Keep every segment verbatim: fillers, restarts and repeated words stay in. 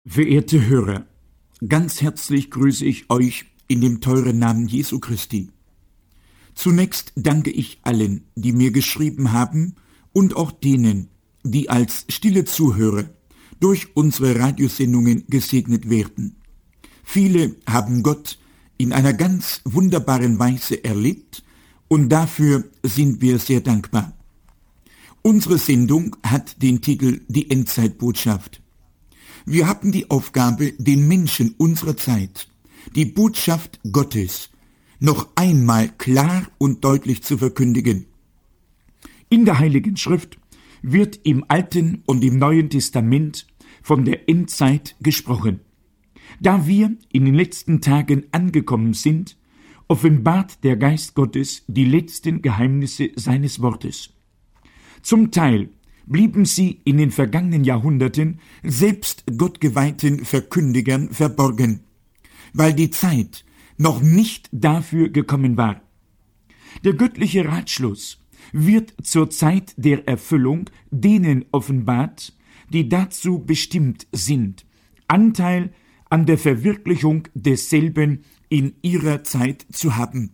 Verehrte Hörer, ganz herzlich grüße ich euch in dem teuren Namen Jesu Christi. Zunächst danke ich allen, die mir geschrieben haben und auch denen, die als stille Zuhörer durch unsere Radiosendungen gesegnet werden. Viele haben Gott in einer ganz wunderbaren Weise erlebt und dafür sind wir sehr dankbar. Unsere Sendung hat den Titel Die Endzeitbotschaft. Wir haben die Aufgabe, den Menschen unserer Zeit die Botschaft Gottes noch einmal klar und deutlich zu verkündigen. In der Heiligen Schrift wird im Alten und im Neuen Testament von der Endzeit gesprochen. Da wir in den letzten Tagen angekommen sind, offenbart der Geist Gottes die letzten Geheimnisse seines Wortes. Zum Teil blieben sie in den vergangenen Jahrhunderten selbst gottgeweihten Verkündigern verborgen, weil die Zeit noch nicht dafür gekommen war. Der göttliche Ratschluss wird zur Zeit der Erfüllung denen offenbart, die dazu bestimmt sind, Anteil an der Verwirklichung desselben in ihrer Zeit zu haben.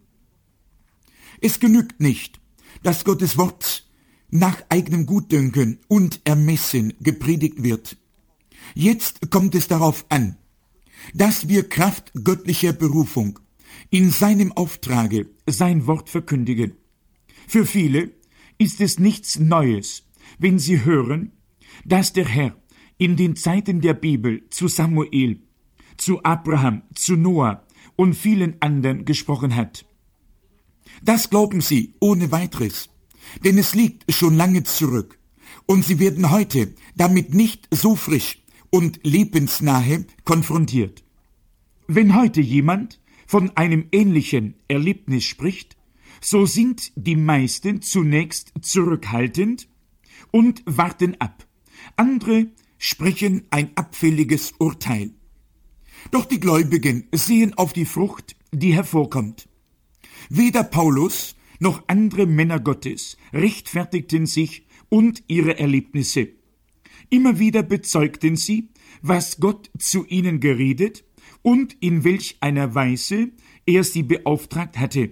Es genügt nicht, dass Gottes Wort nach eigenem Gutdünken und Ermessen gepredigt wird. Jetzt kommt es darauf an, dass wir Kraft göttlicher Berufung in seinem Auftrage sein Wort verkündigen. Für viele ist es nichts Neues, wenn sie hören, dass der Herr in den Zeiten der Bibel zu Samuel, zu Abraham, zu Noah und vielen anderen gesprochen hat. Das glauben sie ohne weiteres, denn es liegt schon lange zurück und sie werden heute damit nicht so frisch und lebensnahe konfrontiert. Wenn heute jemand von einem ähnlichen Erlebnis spricht, so sind die meisten zunächst zurückhaltend und warten ab. Andere sprechen ein abfälliges Urteil. Doch die Gläubigen sehen auf die Frucht, die hervorkommt. Weder Paulus noch andere Männer Gottes rechtfertigten sich und ihre Erlebnisse. Immer wieder bezeugten sie, was Gott zu ihnen geredet und in welch einer Weise er sie beauftragt hatte.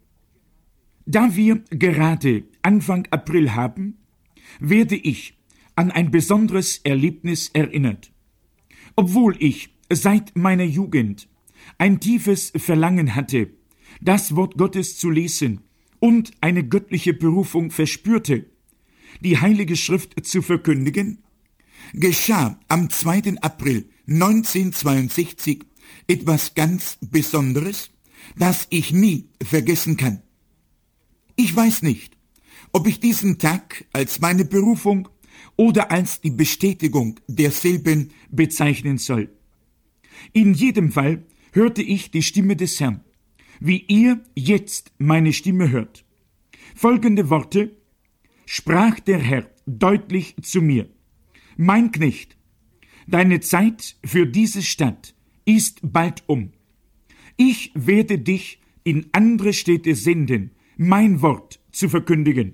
Da wir gerade Anfang April haben, werde ich an ein besonderes Erlebnis erinnert. Obwohl ich seit meiner Jugend ein tiefes Verlangen hatte, das Wort Gottes zu lesen und eine göttliche Berufung verspürte, die Heilige Schrift zu verkündigen, geschah am zweiten April neunzehnhundertzweiundsechzig etwas ganz Besonderes, das ich nie vergessen kann. Ich weiß nicht, ob ich diesen Tag als meine Berufung oder als die Bestätigung derselben bezeichnen soll. In jedem Fall hörte ich die Stimme des Herrn, wie ihr jetzt meine Stimme hört. Folgende Worte sprach der Herr deutlich zu mir: Mein Knecht, deine Zeit für diese Stadt ist bald um. Ich werde dich in andere Städte senden, mein Wort zu verkündigen.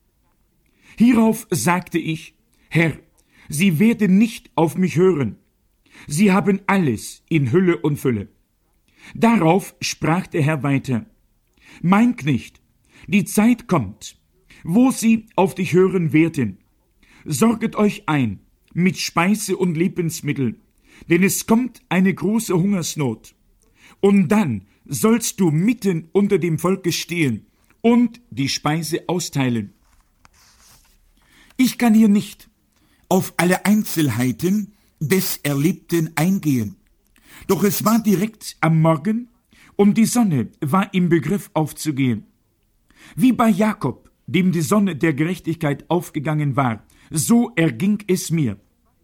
Hierauf sagte ich: Herr, sie werden nicht auf mich hören. Sie haben alles in Hülle und Fülle. Darauf sprach der Herr weiter: Mein Knecht, die Zeit kommt, wo sie auf dich hören werden. Sorget euch ein mit Speise und Lebensmitteln, denn es kommt eine große Hungersnot. Und dann sollst du mitten unter dem Volke stehen und die Speise austeilen. Ich kann hier nicht auf alle Einzelheiten des Erlebten eingehen. Doch es war direkt am Morgen und die Sonne war im Begriff aufzugehen. Wie bei Jakob, dem die Sonne der Gerechtigkeit aufgegangen war, so erging es mir.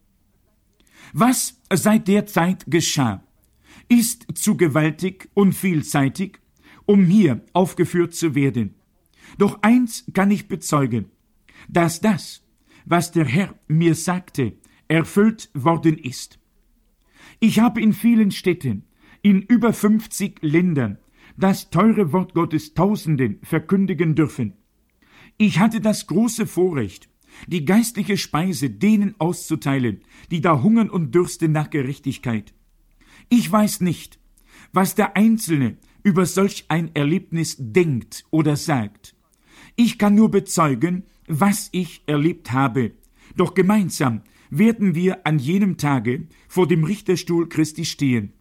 Was seit der Zeit geschah, ist zu gewaltig und vielseitig, um hier aufgeführt zu werden. Doch eins kann ich bezeugen, dass das, was der Herr mir sagte, erfüllt worden ist. Ich habe in vielen Städten, in über fünfzig Ländern, das teure Wort Gottes Tausenden verkündigen dürfen. Ich hatte das große Vorrecht, die geistliche Speise denen auszuteilen, die da hungern und dürsten nach Gerechtigkeit. Ich weiß nicht, was der Einzelne über solch ein Erlebnis denkt oder sagt. Ich kann nur bezeugen, was ich erlebt habe. Doch gemeinsam werden wir an jenem Tage vor dem Richterstuhl Christi stehen.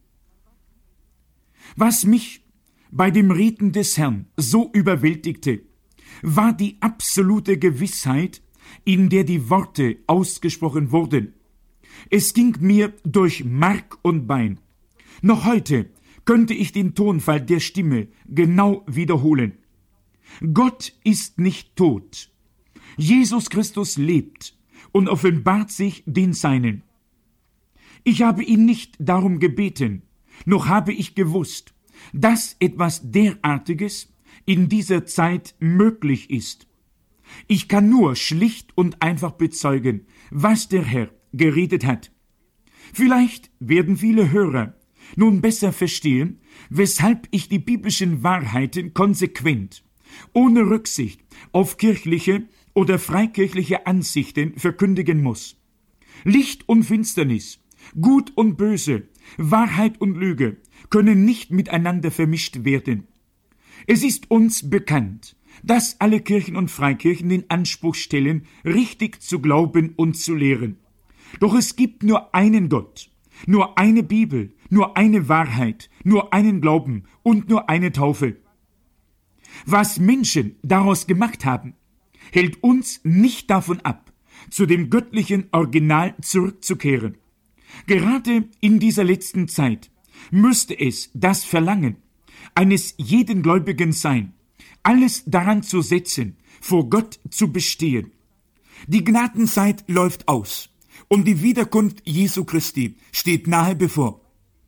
Was mich bei dem Reden des Herrn so überwältigte, war die absolute Gewissheit, in der die Worte ausgesprochen wurden. Es ging mir durch Mark und Bein. Noch heute könnte ich den Tonfall der Stimme genau wiederholen. Gott ist nicht tot. Jesus Christus lebt und offenbart sich den Seinen. Ich habe ihn nicht darum gebeten, noch habe ich gewusst, dass etwas derartiges in dieser Zeit möglich ist. Ich kann nur schlicht und einfach bezeugen, was der Herr geredet hat. Vielleicht werden viele Hörer nun besser verstehen, weshalb ich die biblischen Wahrheiten konsequent, ohne Rücksicht auf kirchliche oder freikirchliche Ansichten verkündigen muss. Licht und Finsternis, Gut und Böse, Wahrheit und Lüge können nicht miteinander vermischt werden. Es ist uns bekannt, dass alle Kirchen und Freikirchen den Anspruch stellen, richtig zu glauben und zu lehren. Doch es gibt nur einen Gott, nur eine Bibel, nur eine Wahrheit, nur einen Glauben und nur eine Taufe. Was Menschen daraus gemacht haben, hält uns nicht davon ab, zu dem göttlichen Original zurückzukehren. Gerade in dieser letzten Zeit müsste es das Verlangen eines jeden Gläubigen sein, alles daran zu setzen, vor Gott zu bestehen. Die Gnadenzeit läuft aus und die Wiederkunft Jesu Christi steht nahe bevor.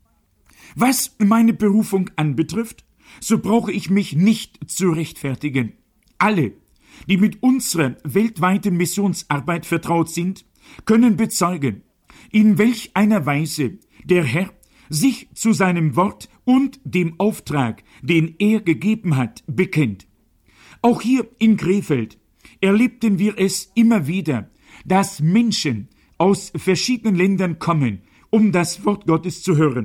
Was meine Berufung anbetrifft, so brauche ich mich nicht zu rechtfertigen. Alle, die mit unserer weltweiten Missionsarbeit vertraut sind, können bezeugen, in welch einer Weise der Herr sich zu seinem Wort und dem Auftrag, den er gegeben hat, bekennt. Auch hier in Krefeld erlebten wir es immer wieder, dass Menschen aus verschiedenen Ländern kommen, um das Wort Gottes zu hören.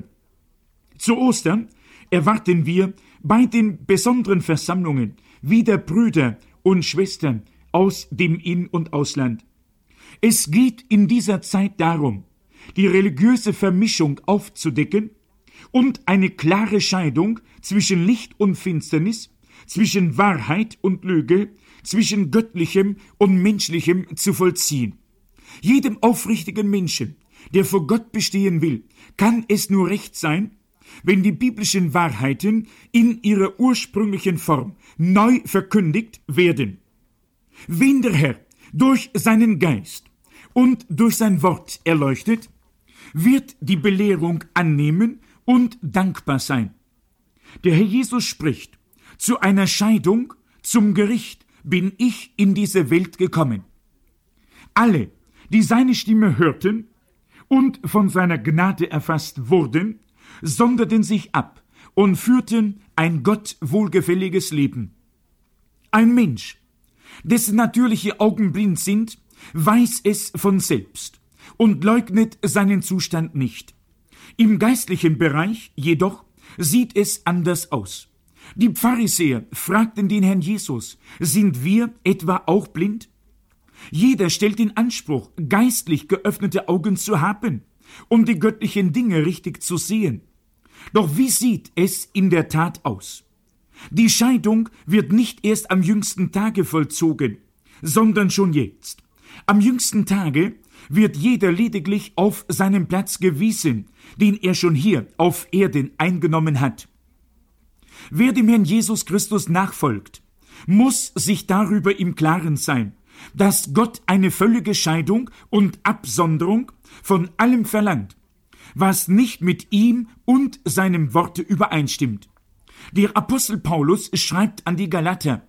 Zu Ostern erwarten wir bei den besonderen Versammlungen wieder Brüder und Schwestern aus dem In- und Ausland. Es geht in dieser Zeit darum, die religiöse Vermischung aufzudecken und eine klare Scheidung zwischen Licht und Finsternis, zwischen Wahrheit und Lüge, zwischen Göttlichem und Menschlichem zu vollziehen. Jedem aufrichtigen Menschen, der vor Gott bestehen will, kann es nur recht sein, wenn die biblischen Wahrheiten in ihrer ursprünglichen Form neu verkündigt werden. Wen der Herr durch seinen Geist und durch sein Wort erleuchtet, wird die Belehrung annehmen und dankbar sein. Der Herr Jesus spricht, zu einer Scheidung, zum Gericht bin ich in diese Welt gekommen. Alle, die seine Stimme hörten und von seiner Gnade erfasst wurden, sonderten sich ab und führten ein Gott wohlgefälliges Leben. Ein Mensch, dessen natürliche Augen blind sind, weiß es von selbst und leugnet seinen Zustand nicht. Im geistlichen Bereich jedoch sieht es anders aus. Die Pharisäer fragten den Herrn Jesus, sind wir etwa auch blind? Jeder stellt in Anspruch, geistlich geöffnete Augen zu haben, um die göttlichen Dinge richtig zu sehen. Doch wie sieht es in der Tat aus? Die Scheidung wird nicht erst am jüngsten Tage vollzogen, sondern schon jetzt. Am jüngsten Tage wird jeder lediglich auf seinen Platz gewiesen, den er schon hier auf Erden eingenommen hat. Wer dem Herrn Jesus Christus nachfolgt, muss sich darüber im Klaren sein, dass Gott eine völlige Scheidung und Absonderung von allem verlangt, was nicht mit ihm und seinem Worte übereinstimmt. Der Apostel Paulus schreibt an die Galater: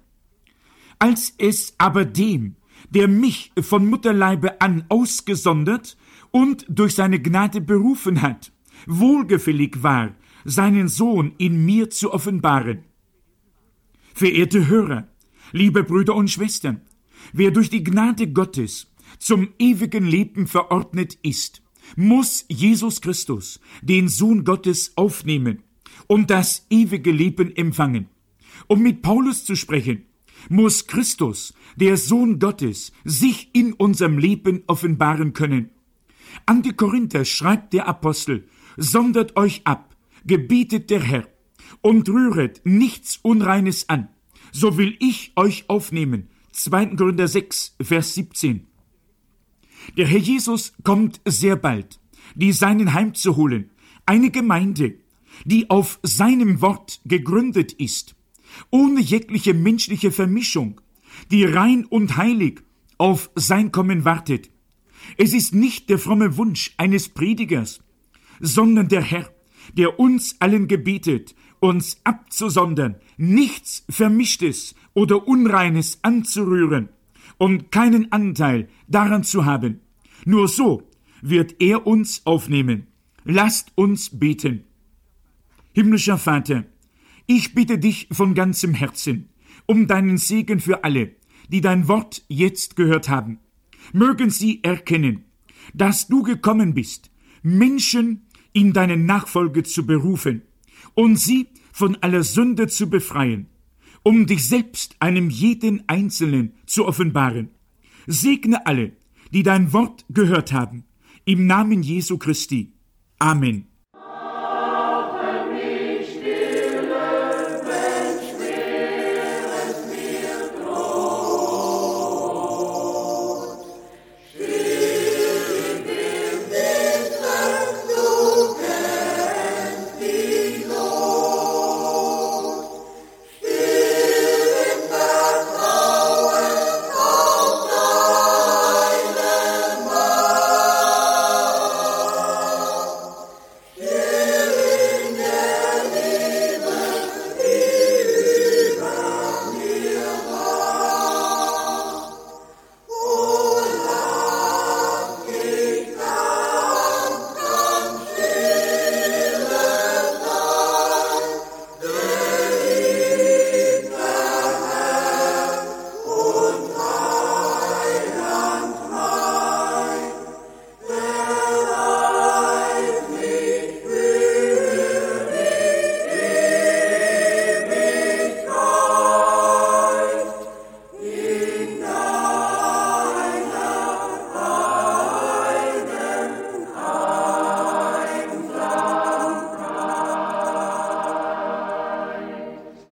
Als es aber dem, der mich von Mutterleibe an ausgesondert und durch seine Gnade berufen hat, wohlgefällig war, seinen Sohn in mir zu offenbaren. Verehrte Hörer, liebe Brüder und Schwestern, Wer durch die Gnade Gottes zum ewigen Leben verordnet ist, muss Jesus Christus, den Sohn Gottes, aufnehmen und das ewige Leben empfangen. Um mit Paulus zu sprechen, muss Christus, der Sohn Gottes, sich in unserem Leben offenbaren können. An die Korinther schreibt der Apostel: Sondert euch ab, gebietet der Herr, und rühret nichts Unreines an, so will ich euch aufnehmen. zweiter Korinther sechs, Vers siebzehn. Der Herr Jesus kommt sehr bald, die Seinen heimzuholen, eine Gemeinde, die auf seinem Wort gegründet ist, ohne jegliche menschliche Vermischung, die rein und heilig auf sein Kommen wartet. Es ist nicht der fromme Wunsch eines Predigers, sondern der Herr, der uns allen gebietet, uns abzusondern, nichts Vermischtes oder Unreines anzurühren und keinen Anteil daran zu haben. Nur so wird er uns aufnehmen. Lasst uns beten. Himmlischer Vater, ich bitte dich von ganzem Herzen um deinen Segen für alle, die dein Wort jetzt gehört haben. Mögen sie erkennen, dass du gekommen bist, Menschen in deine Nachfolge zu berufen und sie von aller Sünde zu befreien, um dich selbst einem jeden Einzelnen zu offenbaren. Segne alle, die dein Wort gehört haben, im Namen Jesu Christi. Amen.